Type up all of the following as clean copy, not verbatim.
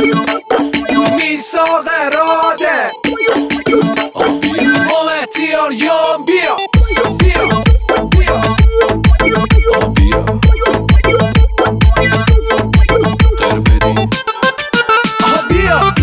میساق راده اومتیار یام بیا بیا بیا بیا قربدین بیا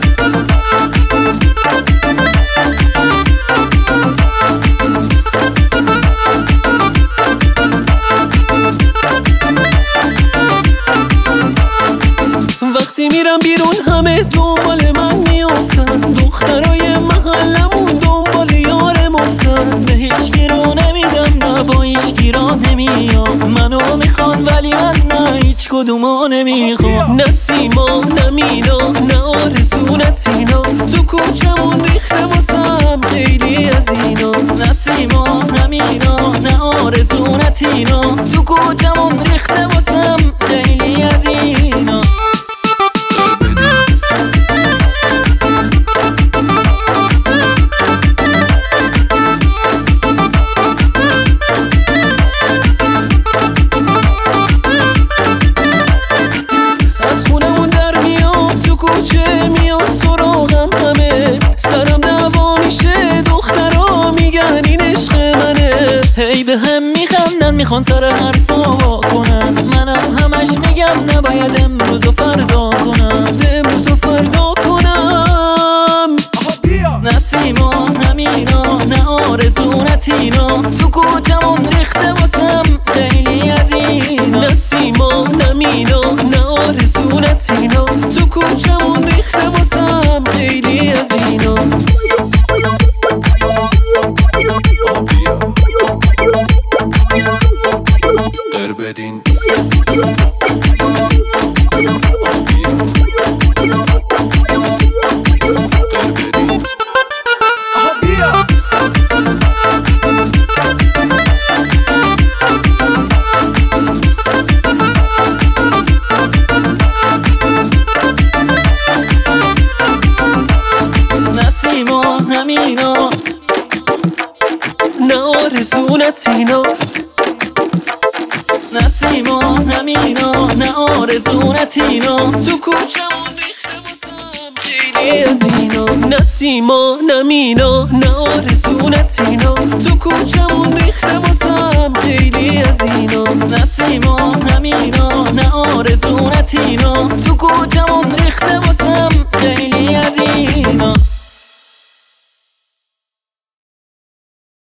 وقتی میرم بیرون همه دنبال من میافتن، دخترای محلمون دنبال یارم افتن. به هیچکی رو نمیدم نه با هیچکی را نمیام، منو میخوان ولی من نه هیچ کدومو نمیخوام. نه سیما نه مینا نه آرزو نه تینا، تو کوچمون ریخته واسم خیلی از اینا. نه سیما نه مینا نه آرزو نه تینا، تو کوچمون ریخته واسم خیلی از اینا. کوچه میاد سراغم همه، سرم دعوا میشه دخترها میگن این عشق منه. هی به هم میخندن میخوان سر حرفا کنن، منم همش میگم نباید امروز و فردا کنم، امروز و فردا کنم. نه سیما نه مینا نه آرزو نه تینا، تو کوچمون ریخته واسم خیلی از اینا. نه سیما نه مینا نه آرزو نه تینا، تو کوچمون ریخته واسم خیلی از اینا. قربدین نه مینا نه آرزو نه تینا، نه سیما نه مینا نه آرزو نه تینا، تو کوچمون ریخته واسم خیلی از اینا. نه سیما نه مینا نه آرزو نه تینا، تو کوچمون ریخته واسم